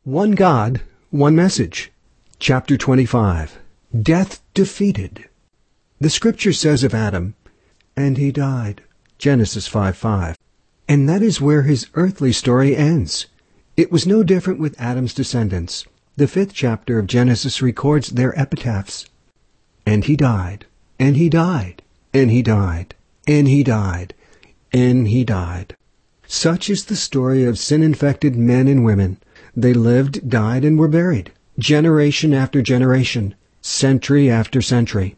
One God, one message. Chapter 25. Death defeated. The scripture says of Adam, "And he died." Genesis 5:5. And that is where his earthly story ends. It was no different with Adam's descendants. The 5th chapter of Genesis records their epitaphs. And he died, and he died, and he died, and he died, and he died. Such is the story of sin-infected men and women. They lived, died, and were buried, generation after generation, century after century.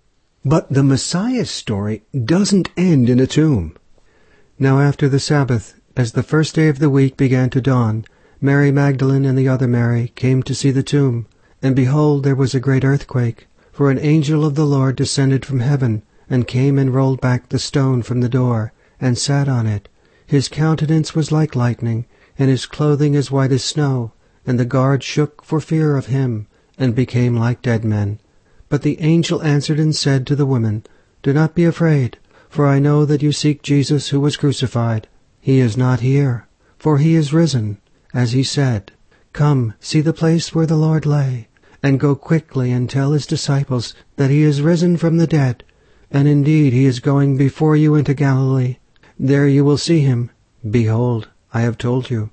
But the Messiah's story doesn't end in a tomb. Now after the Sabbath, as the first day of the week began to dawn, Mary Magdalene and the other Mary came to see the tomb. And behold, there was a great earthquake, for an angel of the Lord descended from heaven, and came and rolled back the stone from the door, and sat on it. His countenance was like lightning, and his clothing as white as snow. And the guards shook for fear of him, and became like dead men. But the angel answered and said to the women, "Do not be afraid, for I know that you seek Jesus who was crucified. He is not here, for he is risen, as he said. Come, see the place where the Lord lay, and go quickly and tell his disciples that he is risen from the dead. And indeed he is going before you into Galilee. There you will see him. Behold, I have told you."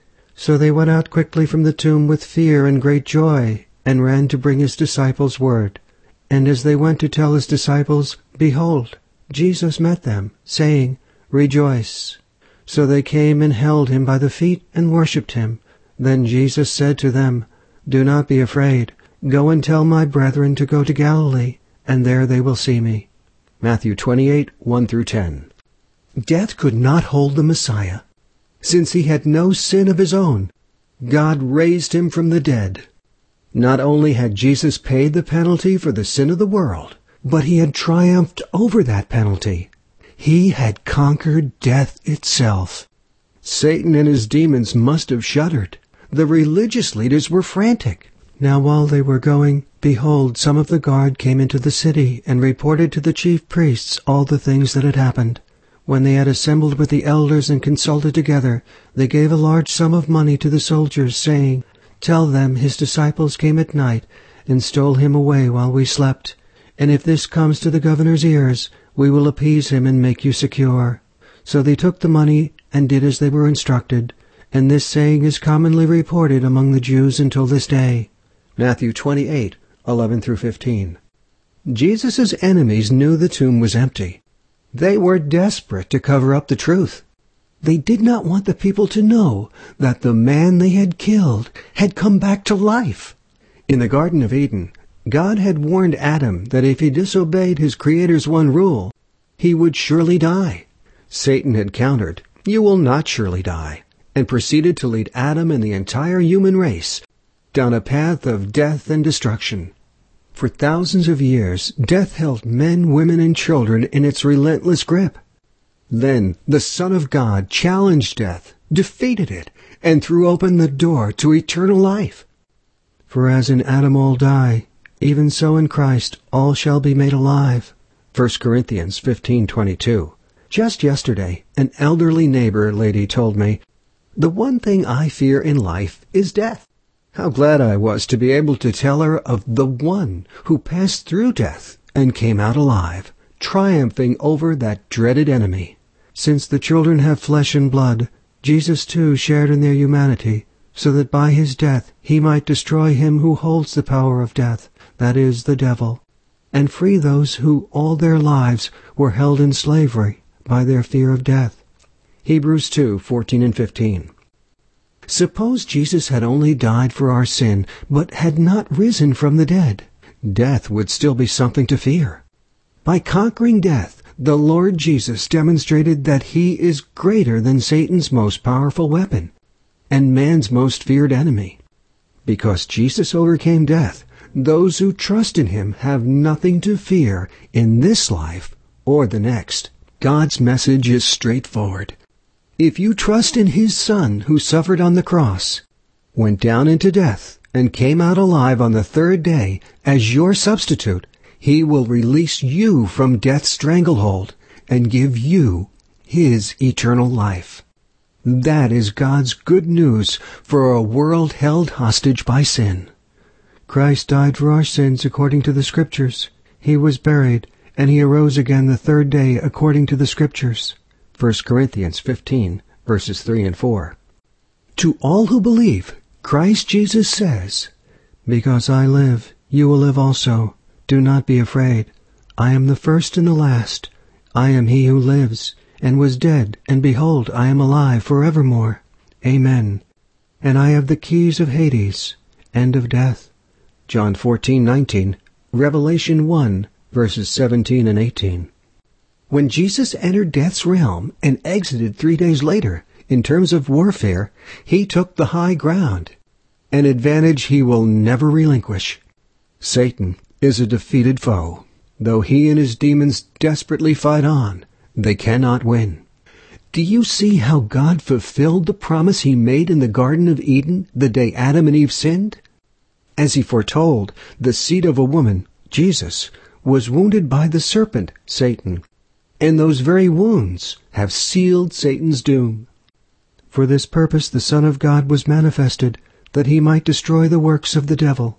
So they went out quickly from the tomb with fear and great joy, and ran to bring his disciples word. And as they went to tell his disciples, behold, Jesus met them, saying, "Rejoice." So they came and held him by the feet and worshipped him. Then Jesus said to them, "Do not be afraid. Go and tell my brethren to go to Galilee, and there they will see me." Matthew 28, 1-10. Death could not hold the Messiah. Since he had no sin of his own, God raised him from the dead. Not only had Jesus paid the penalty for the sin of the world, but he had triumphed over that penalty. He had conquered death itself. Satan and his demons must have shuddered. The religious leaders were frantic. Now while they were going, behold, some of the guard came into the city and reported to the chief priests all the things that had happened. When they had assembled with the elders and consulted together, they gave a large sum of money to the soldiers, saying, "Tell them his disciples came at night and stole him away while we slept. And if this comes to the governor's ears, we will appease him and make you secure." So they took the money and did as they were instructed. And this saying is commonly reported among the Jews until this day. Matthew 28, 11-15. Jesus' enemies knew the tomb was empty. They were desperate to cover up the truth. They did not want the people to know that the man they had killed had come back to life. In the Garden of Eden, God had warned Adam that if he disobeyed his Creator's one rule, he would surely die. Satan had countered, "You will not surely die," and proceeded to lead Adam and the entire human race down a path of death and destruction. For thousands of years, death held men, women, and children in its relentless grip. Then the Son of God challenged death, defeated it, and threw open the door to eternal life. For as in Adam all die, even so in Christ all shall be made alive. 1 Corinthians 15:22. Just yesterday, an elderly neighbor lady told me, "The one thing I fear in life is death." How glad I was to be able to tell her of the one who passed through death and came out alive, triumphing over that dreaded enemy. Since the children have flesh and blood, Jesus too shared in their humanity, so that by his death he might destroy him who holds the power of death, that is, the devil, and free those who all their lives were held in slavery by their fear of death. Hebrews 2:14-15. Suppose Jesus had only died for our sin, but had not risen from the dead. Death would still be something to fear. By conquering death, the Lord Jesus demonstrated that he is greater than Satan's most powerful weapon and man's most feared enemy. Because Jesus overcame death, those who trust in him have nothing to fear in this life or the next. God's message is straightforward. If you trust in his Son who suffered on the cross, went down into death, and came out alive on the third day as your substitute, he will release you from death's stranglehold and give you his eternal life. That is God's good news for a world held hostage by sin. Christ died for our sins according to the Scriptures. He was buried, and he arose again the third day according to the Scriptures. 1 Corinthians 15, verses 3 and 4. To all who believe, Christ Jesus says, "Because I live, you will live also. Do not be afraid. I am the first and the last. I am he who lives, and was dead, and behold, I am alive forevermore. Amen. And I have the keys of Hades and of death." John 14:19, Revelation 1, verses 17 and 18. When Jesus entered death's realm and exited 3 days later, in terms of warfare, he took the high ground, an advantage he will never relinquish. Satan is a defeated foe. Though he and his demons desperately fight on, they cannot win. Do you see how God fulfilled the promise he made in the Garden of Eden the day Adam and Eve sinned? As he foretold, the seed of a woman, Jesus, was wounded by the serpent, Satan, and those very wounds have sealed Satan's doom. For this purpose the Son of God was manifested, that he might destroy the works of the devil.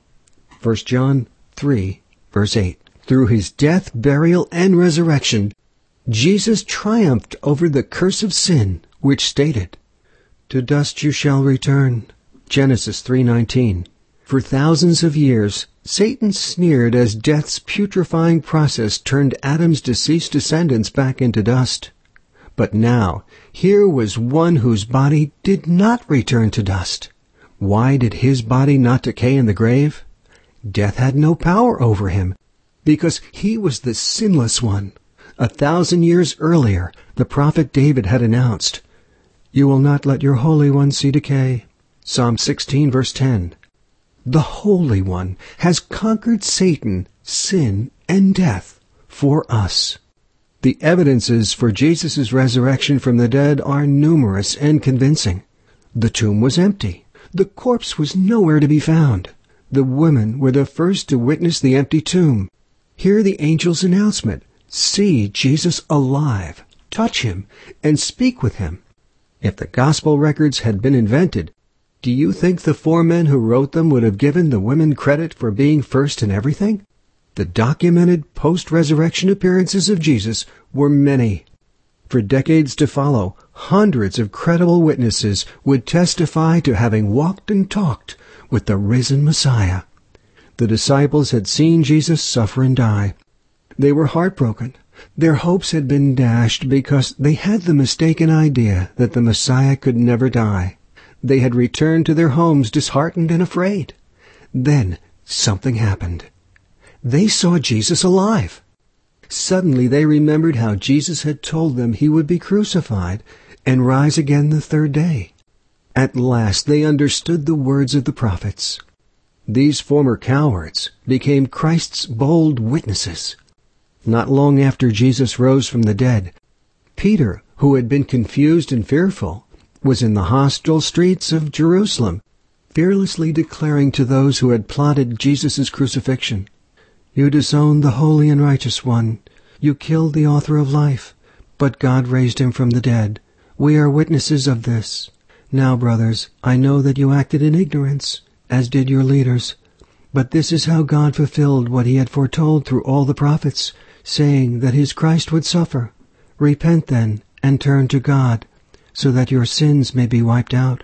1 John 3, verse 8. Through his death, burial, and resurrection, Jesus triumphed over the curse of sin, which stated, "To dust you shall return." Genesis 3:19. For thousands of years, Satan sneered as death's putrefying process turned Adam's deceased descendants back into dust. But now, here was one whose body did not return to dust. Why did his body not decay in the grave? Death had no power over him, because he was the sinless one. 1,000 years earlier, the prophet David had announced, "You will not let your Holy One see decay." Psalm 16, verse 10. The Holy One has conquered Satan, sin, and death for us. The evidences for Jesus' resurrection from the dead are numerous and convincing. The tomb was empty. The corpse was nowhere to be found. The women were the first to witness the empty tomb. Hear the angel's announcement. See Jesus alive, touch him, and speak with him. If the gospel records had been invented, do you think the 4 men who wrote them would have given the women credit for being first in everything? The documented post-resurrection appearances of Jesus were many. For decades to follow, hundreds of credible witnesses would testify to having walked and talked with the risen Messiah. The disciples had seen Jesus suffer and die. They were heartbroken. Their hopes had been dashed because they had the mistaken idea that the Messiah could never die. They had returned to their homes disheartened and afraid. Then something happened. They saw Jesus alive. Suddenly they remembered how Jesus had told them he would be crucified and rise again the third day. At last they understood the words of the prophets. These former cowards became Christ's bold witnesses. Not long after Jesus rose from the dead, Peter, who had been confused and fearful, was in the hostile streets of Jerusalem, fearlessly declaring to those who had plotted Jesus' crucifixion, "You disowned the holy and righteous one. You killed the author of life, but God raised him from the dead. We are witnesses of this. Now, brothers, I know that you acted in ignorance, as did your leaders. But this is how God fulfilled what he had foretold through all the prophets, saying that his Christ would suffer. Repent then, and turn to God, so that your sins may be wiped out."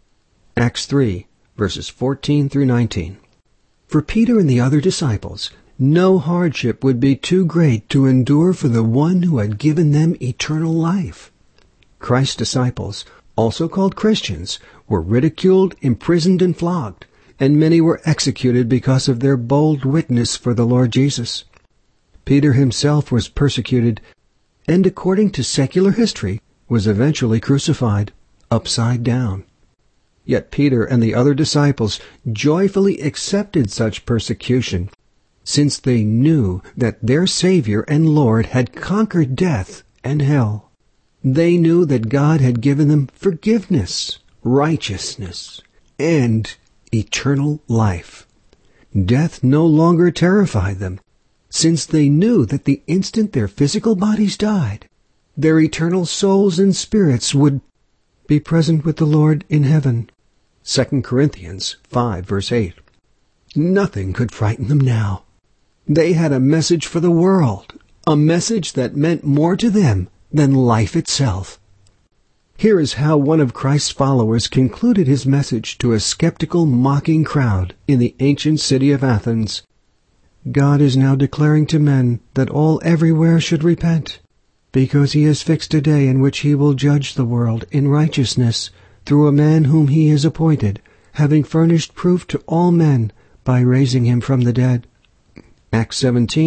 Acts 3, verses 14 through 19. For Peter and the other disciples, no hardship would be too great to endure for the one who had given them eternal life. Christ's disciples, also called Christians, were ridiculed, imprisoned, and flogged, and many were executed because of their bold witness for the Lord Jesus. Peter himself was persecuted, and according to secular history, was eventually crucified, upside down. Yet Peter and the other disciples joyfully accepted such persecution, since they knew that their Savior and Lord had conquered death and hell. They knew that God had given them forgiveness, righteousness, and eternal life. Death no longer terrified them, since they knew that the instant their physical bodies died, their eternal souls and spirits would be present with the Lord in heaven. 2 Corinthians 5, verse 8. Nothing could frighten them now. They had a message for the world, a message that meant more to them than life itself. Here is how one of Christ's followers concluded his message to a skeptical, mocking crowd in the ancient city of Athens. God is now declaring to men that all everywhere should repent, because he has fixed a day in which he will judge the world in righteousness through a man whom he has appointed, having furnished proof to all men by raising him from the dead. Acts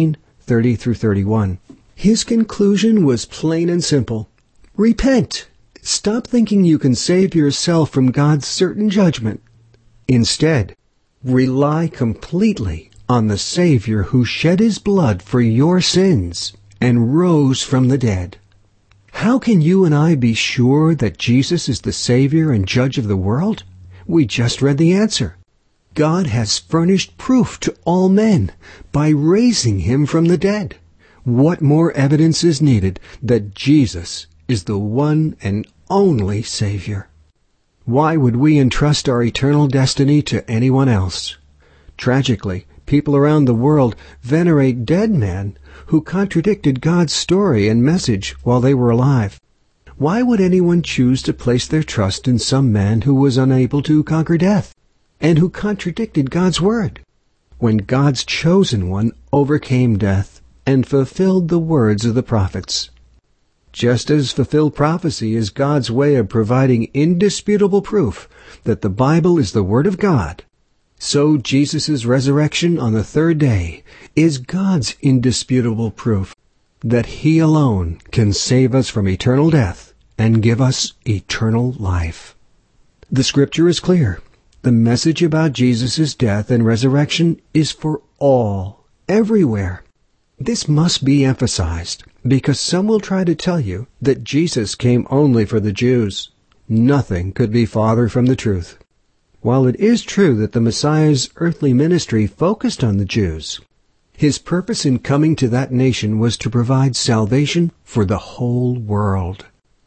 17:30-31. His conclusion was plain and simple. Repent! Stop thinking you can save yourself from God's certain judgment. Instead, rely completely on the Savior who shed his blood for your sins and rose from the dead. How can you and I be sure that Jesus is the Savior and Judge of the world? We just read the answer. God has furnished proof to all men by raising him from the dead. What more evidence is needed that Jesus is the one and only Savior? Why would we entrust our eternal destiny to anyone else? Tragically, people around the world venerate dead men who contradicted God's story and message while they were alive. Why would anyone choose to place their trust in some man who was unable to conquer death and who contradicted God's word, when God's chosen one overcame death and fulfilled the words of the prophets? Just as fulfilled prophecy is God's way of providing indisputable proof that the Bible is the Word of God, so Jesus' resurrection on the third day is God's indisputable proof that he alone can save us from eternal death and give us eternal life. The Scripture is clear. The message about Jesus' death and resurrection is for all, everywhere. This must be emphasized, because some will try to tell you that Jesus came only for the Jews. Nothing could be farther from the truth. While it is true that the Messiah's earthly ministry focused on the Jews, his purpose in coming to that nation was to provide salvation for the whole world.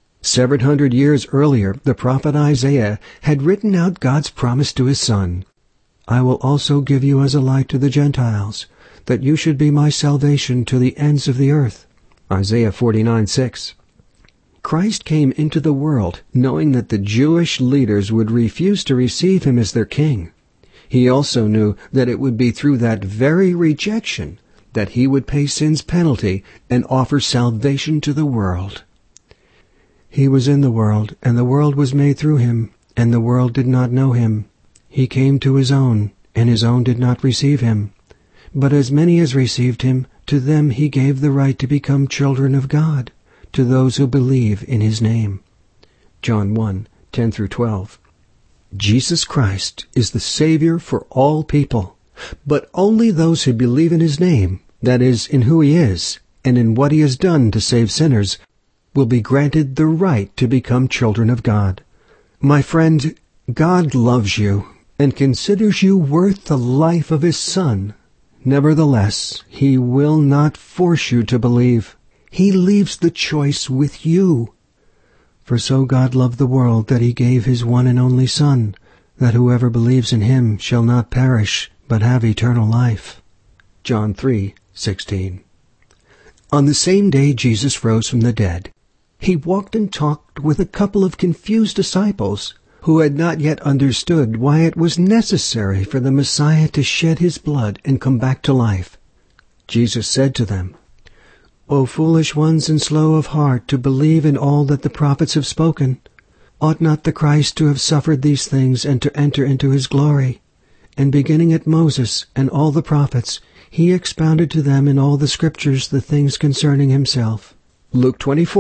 700 years earlier, the prophet Isaiah had written out God's promise to his Son. I will also give you as a light to the Gentiles, that you should be my salvation to the ends of the earth. Isaiah 49:6. Christ came into the world knowing that the Jewish leaders would refuse to receive him as their king. He also knew that it would be through that very rejection that he would pay sin's penalty and offer salvation to the world. He was in the world, and the world was made through him, and the world did not know him. He came to his own, and his own did not receive him. But as many as received him, to them he gave the right to become children of God, to those who believe in his name. John 1:10-12. Jesus Christ is the Savior for all people, but only those who believe in his name, that is, in who he is, and in what he has done to save sinners, will be granted the right to become children of God. My friend, God loves you and considers you worth the life of his Son. Nevertheless, he will not force you to believe. He leaves the choice with you. For so God loved the world that he gave his one and only Son, that whoever believes in him shall not perish, but have eternal life. John 3:16. On the same day Jesus rose from the dead, he walked and talked with a couple of confused disciples who had not yet understood why it was necessary for the Messiah to shed his blood and come back to life. Jesus said to them, O foolish ones and slow of heart to believe in all that the prophets have spoken. Ought not the Christ to have suffered these things and to enter into his glory? And beginning at Moses and all the prophets, he expounded to them in all the Scriptures the things concerning himself. Luke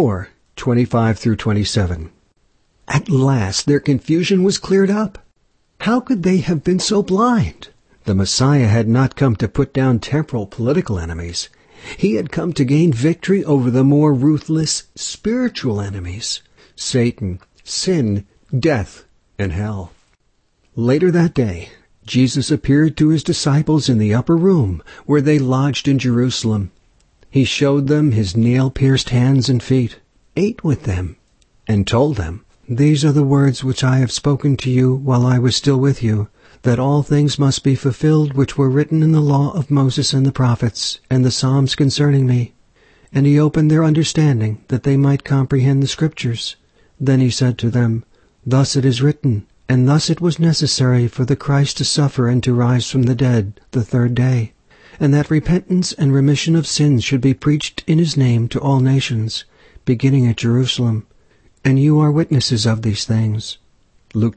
24:25-27. At last their confusion was cleared up. How could they have been so blind? The Messiah had not come to put down temporal political enemies. He had come to gain victory over the more ruthless spiritual enemies, Satan, sin, death, and hell. Later that day, Jesus appeared to his disciples in the upper room where they lodged in Jerusalem. He showed them his nail-pierced hands and feet, ate with them, and told them These are the words which I have spoken to you while I was still with you, that all things must be fulfilled which were written in the law of Moses and the prophets, and the Psalms concerning me. And he opened their understanding, that they might comprehend the Scriptures. Then he said to them, Thus it is written, and thus it was necessary for the Christ to suffer and to rise from the dead the third day, and that repentance and remission of sins should be preached in his name to all nations, beginning at Jerusalem. And you are witnesses of these things. Luke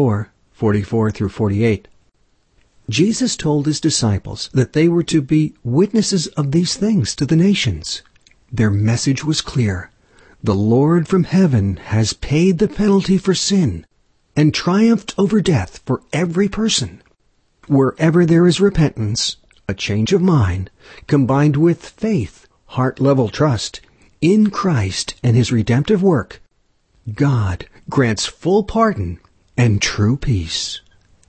24:44-48. Jesus told his disciples that they were to be witnesses of these things to the nations. Their message was clear. The Lord from heaven has paid the penalty for sin and triumphed over death for every person. Wherever there is repentance, a change of mind, combined with faith, heart-level trust in Christ and his redemptive work, God grants full pardon and true peace.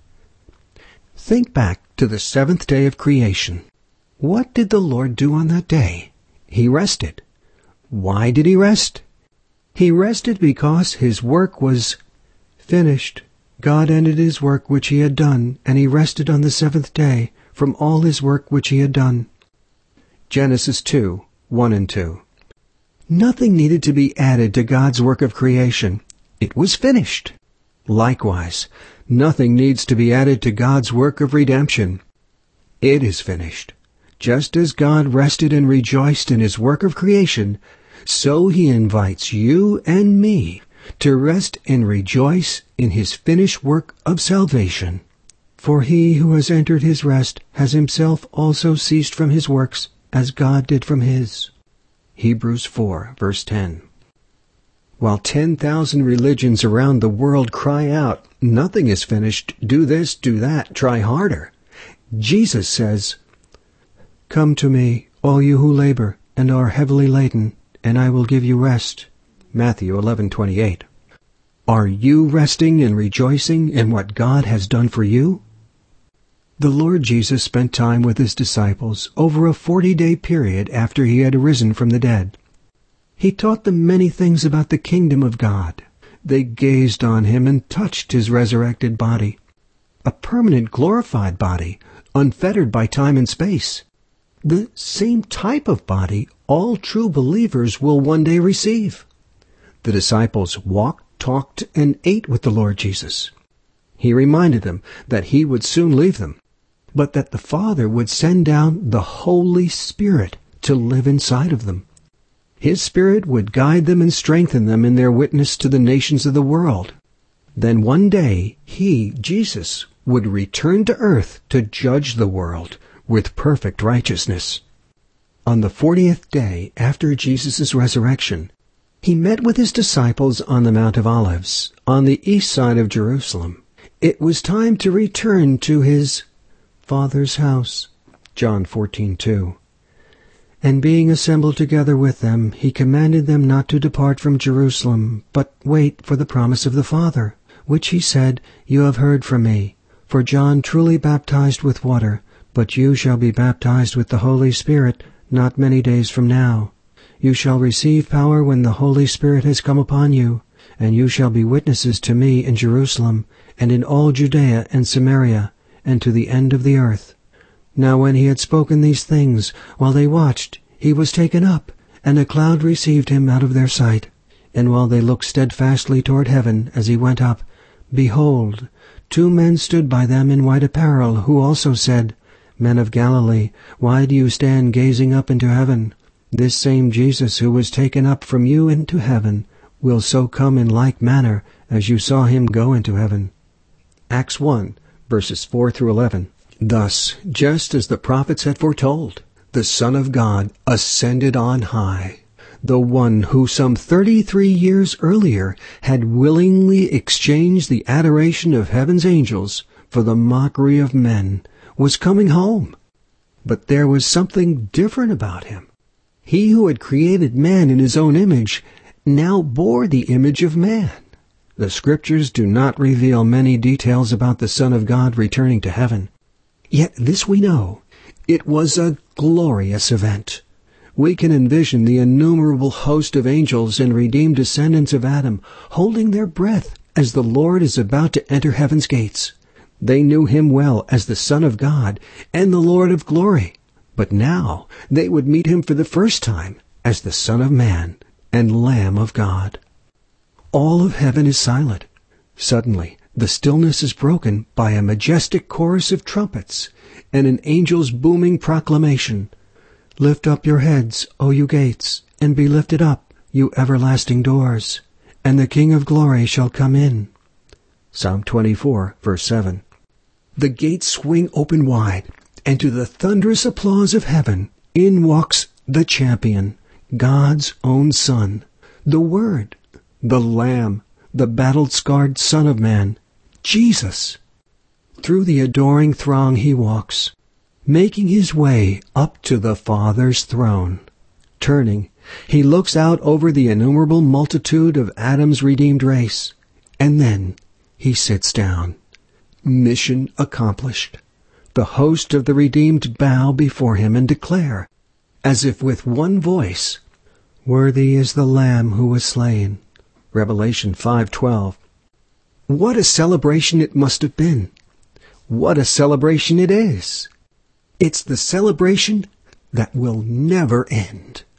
Think back to the seventh day of creation. What did the Lord do on that day? He rested. Why did he rest? He rested because his work was finished. God ended his work which he had done, and he rested on the seventh day from all his work which he had done. Genesis 2:1-2. Nothing needed to be added to God's work of creation. It was finished. Likewise, nothing needs to be added to God's work of redemption. It is finished. Just as God rested and rejoiced in his work of creation, so he invites you and me to rest and rejoice in his finished work of salvation. For he who has entered his rest has himself also ceased from his works, as God did from his. Hebrews 4:10. While 10,000 religions around the world cry out, nothing is finished, do this, do that, try harder, Jesus says, Come to me, all you who labor and are heavily laden, and I will give you rest. Matthew 11:28. Are you resting and rejoicing in what God has done for you? The Lord Jesus spent time with his disciples over a 40-day period after he had arisen from the dead. He taught them many things about the kingdom of God. They gazed on him and touched his resurrected body, a permanent glorified body, unfettered by time and space. The same type of body all true believers will one day receive. The disciples walked, talked, and ate with the Lord Jesus. He reminded them that he would soon leave them, but that the Father would send down the Holy Spirit to live inside of them. His Spirit would guide them and strengthen them in their witness to the nations of the world. Then one day, he, Jesus, would return to earth to judge the world with perfect righteousness. On the 40th day after Jesus' resurrection, he met with his disciples on the Mount of Olives, on the east side of Jerusalem. It was time to return to his Father's house. John 14:2. And being assembled together with them, he commanded them not to depart from Jerusalem, but wait for the promise of the Father, which he said, You have heard from me. For John truly baptized with water, but you shall be baptized with the Holy Spirit not many days from now. You shall receive power when the Holy Spirit has come upon you, and you shall be witnesses to me in Jerusalem, and in all Judea and Samaria, and to the end of the earth. Now when he had spoken these things, while they watched, he was taken up, and a cloud received him out of their sight. And while they looked steadfastly toward heaven as he went up, behold, 2 men stood by them in white apparel, who also said, Men of Galilee, why do you stand gazing up into heaven? This same Jesus who was taken up from you into heaven will so come in like manner as you saw him go into heaven. Acts 1:4-11. Thus, just as the prophets had foretold, the Son of God ascended on high, the one who some 33 years earlier had willingly exchanged the adoration of heaven's angels for the mockery of men, was coming home. But there was something different about him. He who had created man in his own image now bore the image of man. The Scriptures do not reveal many details about the Son of God returning to heaven. Yet this we know, it was a glorious event. We can envision the innumerable host of angels and redeemed descendants of Adam holding their breath as the Lord is about to enter heaven's gates. They knew him well as the Son of God and the Lord of glory, but now they would meet him for the first time as the Son of Man and Lamb of God. All of heaven is silent. Suddenly, the stillness is broken by a majestic chorus of trumpets and an angel's booming proclamation. Lift up your heads, O you gates, and be lifted up, you everlasting doors, and the King of glory shall come in. Psalm 24, verse 7. The gates swing open wide, and to the thunderous applause of heaven, in walks the champion, God's own Son, the Word, the Lamb, the battle-scarred Son of Man, Jesus. Through the adoring throng he walks, making his way up to the Father's throne. Turning, he looks out over the innumerable multitude of Adam's redeemed race, and then he sits down. Mission accomplished. The host of the redeemed bow before him and declare, as if with one voice, "Worthy is the Lamb who was slain." Revelation 5:12. What a celebration it must have been. What a celebration it is. It's the celebration that will never end.